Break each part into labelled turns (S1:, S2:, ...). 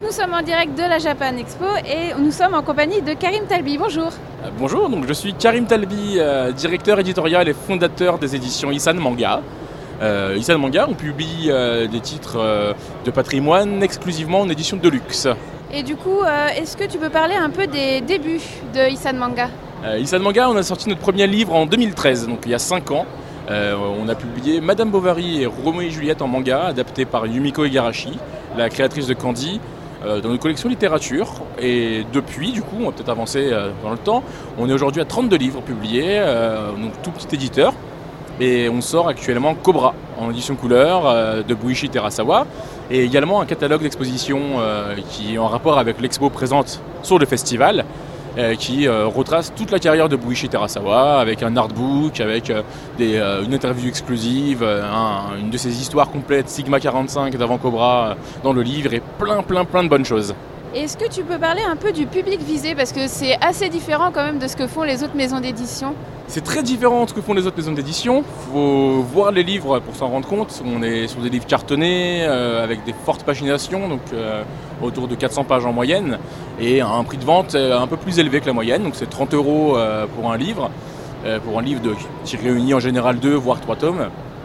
S1: Nous sommes en direct de la Japan Expo et nous sommes en compagnie de Karim Talbi. Bonjour.
S2: Bonjour, donc je suis Karim Talbi, directeur éditorial et fondateur des éditions Isan Manga. Isan Manga, on publie des titres de patrimoine exclusivement en édition de luxe.
S1: Et du coup, est-ce que tu peux parler un peu des débuts de Isan Manga ?
S2: Isan Manga, on a sorti notre premier livre en 2013, donc il y a 5 ans. On a publié Madame Bovary et Roméo et Juliette en manga, adapté par Yumiko Igarashi, la créatrice de Candy, dans nos collections littérature. Et depuis, du coup, on va peut-être avancer dans le temps, on est aujourd'hui à 32 livres publiés, donc tout petit éditeur. Et on sort actuellement Cobra en édition couleur de Buichi Terasawa et également un catalogue d'exposition qui est en rapport avec l'expo présente sur le festival qui retrace toute la carrière de Buichi Terasawa avec un artbook, avec une interview exclusive, une de ses histoires complètes, Sigma 45 d'avant Cobra dans le livre et plein de bonnes choses.
S1: Est-ce que tu peux parler un peu du public visé parce que c'est assez différent quand même de ce que font les autres maisons d'édition ?
S2: C'est très différent de ce que font les autres maisons d'édition. Il faut voir les livres pour s'en rendre compte. On est sur des livres cartonnés avec des fortes paginations, donc autour de 400 pages en moyenne, et un prix de vente un peu plus élevé que la moyenne. Donc c'est 30 € pour un livre qui réunit en général 2 voire 3 tomes.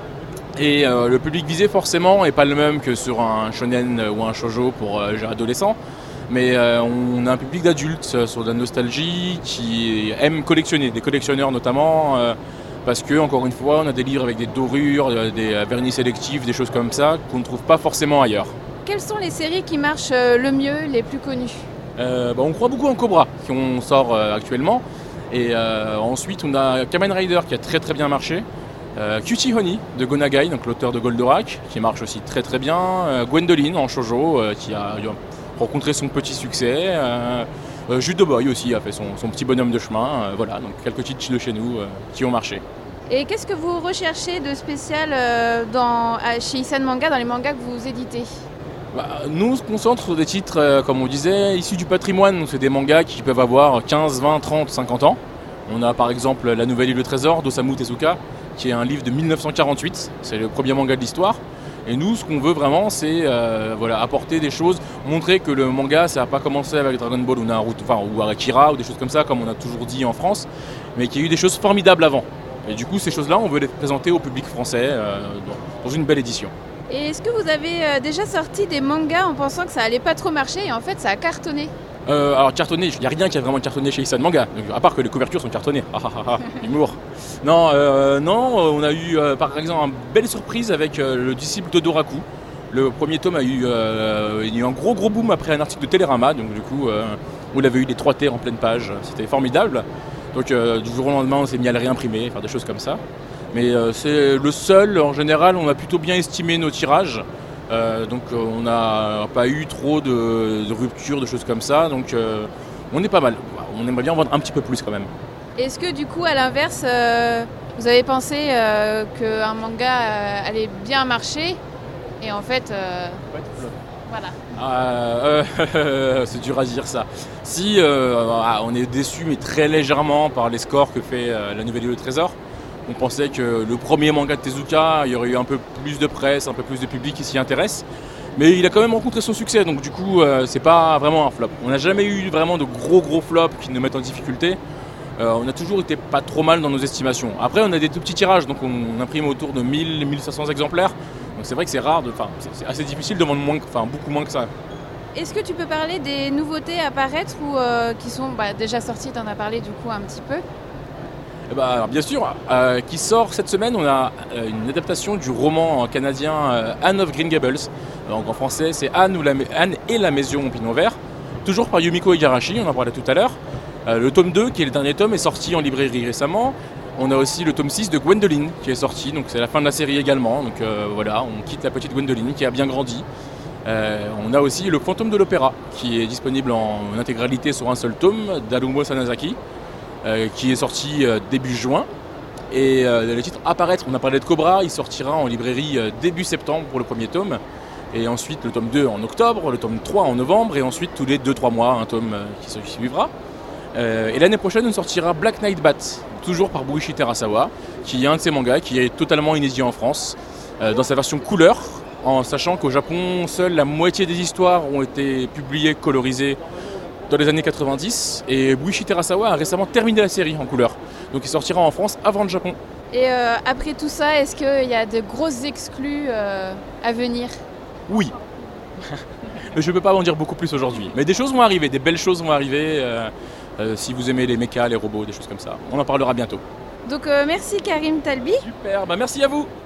S2: Et le public visé forcément n'est pas le même que sur un shonen ou un shoujo pour adolescents. Mais on a un public d'adultes sur de la nostalgie qui aiment collectionner, des collectionneurs notamment, parce que, encore une fois, on a des livres avec des dorures, des vernis sélectifs, des choses comme ça qu'on ne trouve pas forcément ailleurs.
S1: Quelles sont les séries qui marchent le mieux, les plus connues ?
S2: On croit beaucoup en Cobra, qu'on sort actuellement. Et ensuite, on a Kamen Rider qui a très bien marché. Cutie Honey de Go Nagai, donc l'auteur de Goldorak, qui marche aussi très bien. Gwendoline en shoujo, qui a rencontré son petit succès. Judo Boy aussi a fait son petit bonhomme de chemin. Voilà, donc quelques titres de chez nous qui ont marché.
S1: Et qu'est-ce que vous recherchez de spécial chez Isan Manga, dans les mangas que vous éditez ?
S2: Nous, on se concentre sur des titres, comme on disait, issus du patrimoine. Donc c'est des mangas qui peuvent avoir 15, 20, 30, 50 ans. On a par exemple La Nouvelle Île au Trésor d'Osamu Tezuka, qui est un livre de 1948. C'est le premier manga de l'histoire. Et nous, ce qu'on veut vraiment, c'est apporter des choses, montrer que le manga, ça n'a pas commencé avec Dragon Ball ou Naruto, ou Akira, ou des choses comme ça, comme on a toujours dit en France, mais qu'il y a eu des choses formidables avant. Et du coup, ces choses-là, on veut les présenter au public français dans une belle édition.
S1: Et est-ce que vous avez déjà sorti des mangas en pensant que ça allait pas trop marcher et en fait ça a cartonné ?
S2: Alors cartonné, il n'y a rien qui a vraiment cartonné chez Isan Manga, à part que les couvertures sont cartonnées. Humour. Non, on a eu par exemple une belle surprise avec le disciple d'Odoraku. Le premier tome il y a eu un gros boom après un article de Télérama, donc du coup on avait eu les 3 terres en pleine page, c'était formidable. Donc du jour au lendemain on s'est mis à le réimprimer, faire des choses comme ça. Mais c'est le seul, en général on a plutôt bien estimé nos tirages. Donc on n'a pas eu trop de ruptures, de choses comme ça, donc on est pas mal. On aimerait bien en vendre un petit peu plus quand même.
S1: Est-ce que du coup à l'inverse, vous avez pensé qu'un manga allait bien marcher et en fait... Voilà.
S2: C'est dur à dire ça. Si on est déçu mais très légèrement par les scores que fait La Nouvelle Île au Trésor. On pensait que le premier manga de Tezuka, il y aurait eu un peu plus de presse, un peu plus de public qui s'y intéresse. Mais il a quand même rencontré son succès, donc du coup, c'est pas vraiment un flop. On n'a jamais eu vraiment de gros flops qui nous mettent en difficulté. On a toujours été pas trop mal dans nos estimations. Après, on a des tout petits tirages, donc on imprime autour de 1000-1500 exemplaires. Donc c'est vrai que c'est rare, c'est assez difficile de vendre beaucoup moins que ça.
S1: Est-ce que tu peux parler des nouveautés à apparaître ou qui sont déjà sorties, tu en as parlé du coup un petit peu ?
S2: Alors bien sûr, qui sort cette semaine, on a une adaptation du roman canadien Anne of Green Gables. Donc en français, c'est Anne et la Maison au Pignon Vert, toujours par Yumiko Igarashi, on en parlait tout à l'heure. Le tome 2, qui est le dernier tome, est sorti en librairie récemment. On a aussi le tome 6 de Gwendoline qui est sorti, donc c'est la fin de la série également. Donc voilà, on quitte la petite Gwendoline qui a bien grandi. On a aussi le Fantôme de l'Opéra qui est disponible en intégralité sur un seul tome d'Haruo Sanazaki. Qui est sorti début juin. Et les titres apparaître, on a parlé de Cobra, il sortira en librairie début septembre pour le premier tome. Et ensuite le tome 2 en octobre, le tome 3 en novembre, et ensuite tous les 2-3 mois, un tome qui se suivra. Et l'année prochaine, on sortira Black Knight Bat, toujours par Buichi Terasawa, qui est un de ses mangas qui est totalement inédit en France, dans sa version couleur, en sachant qu'au Japon, seule la moitié des histoires ont été publiées, colorisées dans les années 90, et Buichi Terasawa a récemment terminé la série en couleur. Donc il sortira en France avant le Japon.
S1: Et après tout ça, est-ce qu'il y a de grosses exclus à venir?
S2: Oui. Mais je ne peux pas en dire beaucoup plus aujourd'hui. Mais des choses vont arriver, des belles choses vont arriver. Si vous aimez les mechas, les robots, des choses comme ça. On en parlera bientôt.
S1: Donc merci Karim Talbi.
S2: Super, merci à vous.